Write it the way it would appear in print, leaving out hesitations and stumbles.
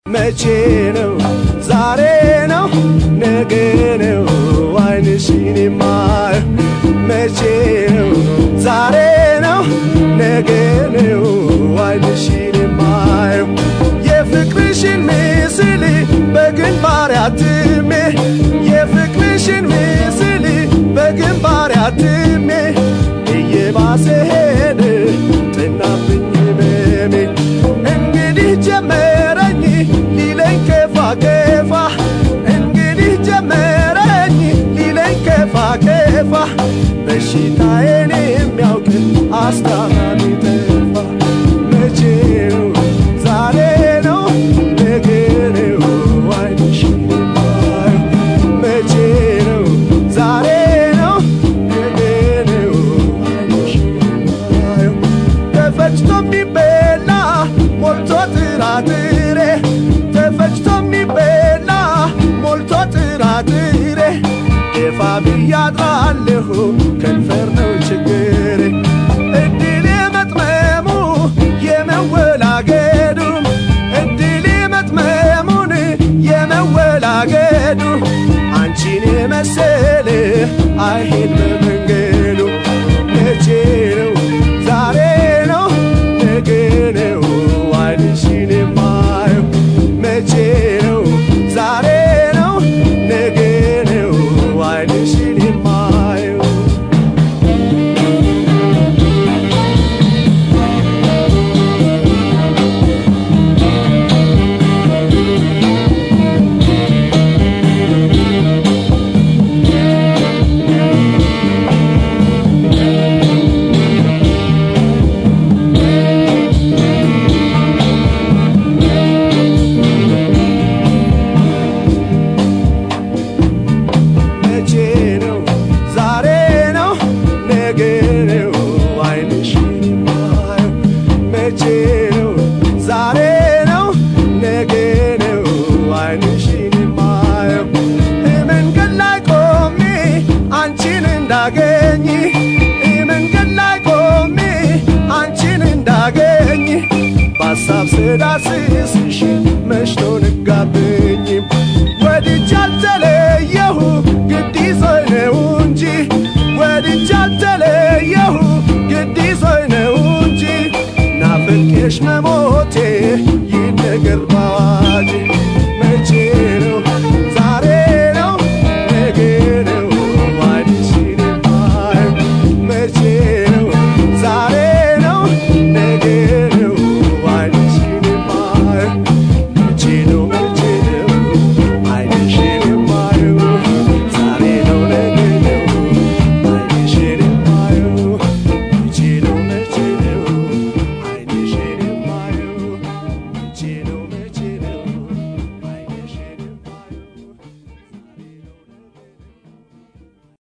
መቼ ነው ዛሬ ነው ነገ ነው አይንሽን የማየው መቼ ነው ዛሬ ነው ነገ ነው አይንሽን የማየው የፍቅርሽን ምስል በግንባሬ አትሜ የፍቅርሽን ምስል በግንባሬ አትሜ እየባሰ ሄደ ጥናብኝ ህመሜ እንግዲህ ጀመረኝ ሊለኝ ከፋ ከፋ እንግዲህ ጀመረኝ ሊለኝ ከፋ ከፋ በሽታዬን የሚያውቅ አስታማሚ ጠፋ መቼ ነው ዛሬ ነው ነገ ነው አይንሽን የማየው መቼ ነው ዛሬ ነው ነገ ነው አይንሽን የማየው ተፈጭቶ የሚበላ ሞልቶ ጥራጥሬ ተፈጭቶ የሚበላ ሞልቶ ጥራጥሬ ደፋ ብያድራለሁ ከንፈር ነው ችግሬ እድሌ መጥመሙ የመወላገዱ እድሌ መጥመሙን የመወላገዱ አንቺን የመሰለ አይሄድ